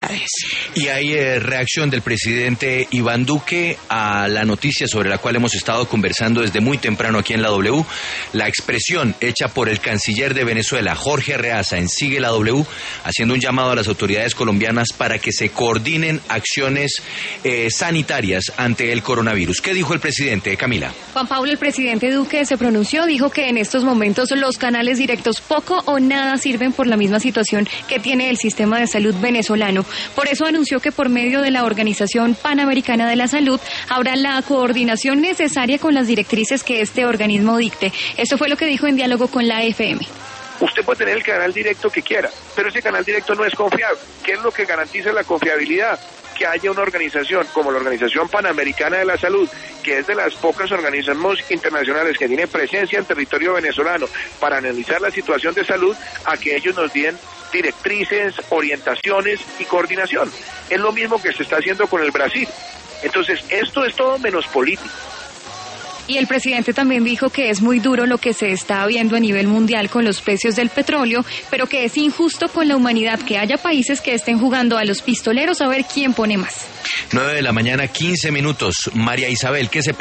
Y hay reacción del presidente Iván Duque a la noticia sobre la cual hemos estado conversando desde muy temprano aquí en la W, la expresión hecha por el canciller de Venezuela, Jorge Arreaza, en Sigue la W, haciendo un llamado a las autoridades colombianas para que se coordinen acciones sanitarias ante el coronavirus. ¿Qué dijo el presidente, Camila? Juan Pablo, el presidente Duque se pronunció, dijo que en estos momentos los canales directos poco o nada sirven por la misma situación que tiene el sistema de salud venezolano. Por eso anunció que por medio de la Organización Panamericana de la Salud habrá la coordinación necesaria con las directrices que este organismo dicte. Esto fue lo que dijo en diálogo con la FM. Usted puede tener el canal directo que quiera, pero ese canal directo no es confiable. ¿Qué es lo que garantiza la confiabilidad? Que haya una organización como la Organización Panamericana de la Salud, que es de las pocas organismos internacionales que tiene presencia en territorio venezolano para analizar la situación de salud, a que ellos nos den directrices, orientaciones y coordinación. Es lo mismo que se está haciendo con el Brasil. Entonces, esto es todo menos político. Y el presidente también dijo que es muy duro lo que se está viendo a nivel mundial con los precios del petróleo, pero que es injusto con la humanidad que haya países que estén jugando a los pistoleros a ver quién pone más. 9 de la mañana, 15 minutos. María Isabel, ¿qué se